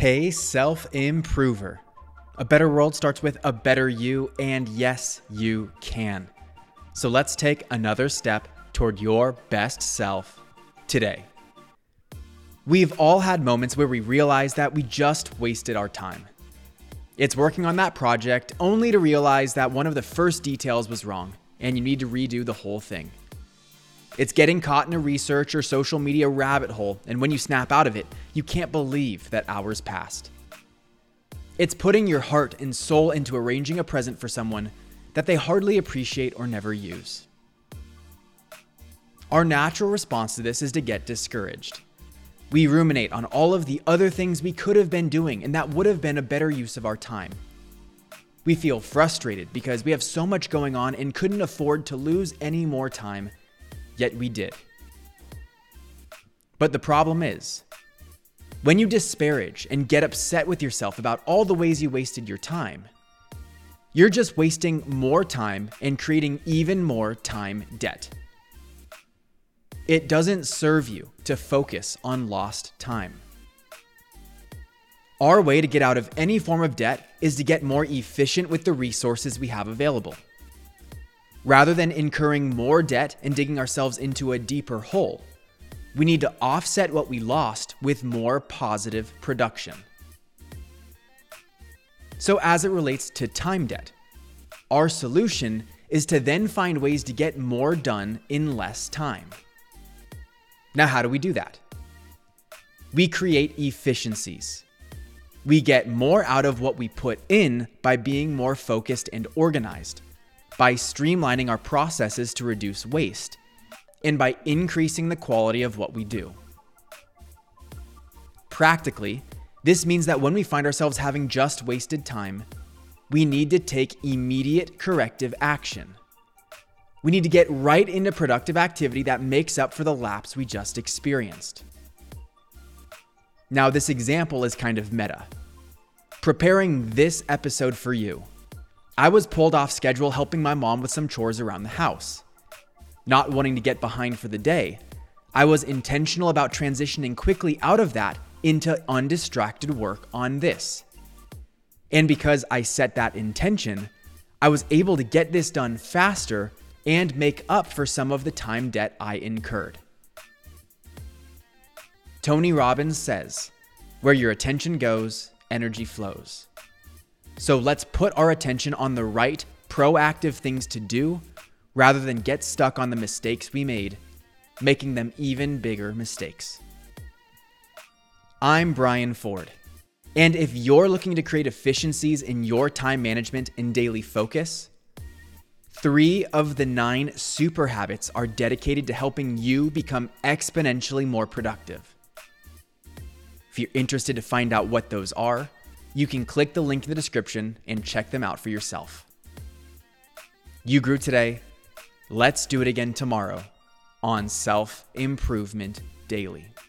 Hey, self-improver. A better world starts with a better you, and yes, you can. So let's take another step toward your best self today. We've all had moments where we realize that we just wasted our time. It's working on that project only to realize that one of the first details was wrong, and you need to redo the whole thing. It's getting caught in a research or social media rabbit hole, and when you snap out of it, you can't believe that hours passed. It's putting your heart and soul into arranging a present for someone that they hardly appreciate or never use. Our natural response to this is to get discouraged. We ruminate on all of the other things we could have been doing and that would have been a better use of our time. We feel frustrated because we have so much going on and couldn't afford to lose any more time, yet we did. But the problem is, when you disparage and get upset with yourself about all the ways you wasted your time, you're just wasting more time and creating even more time debt. It doesn't serve you to focus on lost time. Our way to get out of any form of debt is to get more efficient with the resources we have available. Rather than incurring more debt and digging ourselves into a deeper hole, we need to offset what we lost with more positive production. So as it relates to time debt, our solution is to then find ways to get more done in less time. Now, how do we do that? We create efficiencies. We get more out of what we put in by being more focused and organized, by streamlining our processes to reduce waste, and by increasing the quality of what we do. Practically, this means that when we find ourselves having just wasted time, we need to take immediate corrective action. We need to get right into productive activity that makes up for the lapse we just experienced. Now, this example is kind of meta. Preparing this episode for you, I was pulled off schedule helping my mom with some chores around the house. Not wanting to get behind for the day, I was intentional about transitioning quickly out of that into undistracted work on this. And because I set that intention, I was able to get this done faster and make up for some of the time debt I incurred. Tony Robbins says, "Where your attention goes, energy flows." So let's put our attention on the right, proactive things to do rather than get stuck on the mistakes we made, making them even bigger mistakes. I'm Brian Ford, and if you're looking to create efficiencies in your time management and daily focus, 3 of the 9 super habits are dedicated to helping you become exponentially more productive. If you're interested to find out what those are, you can click the link in the description and check them out for yourself. You grew today. Let's do it again tomorrow on Self Improvement Daily.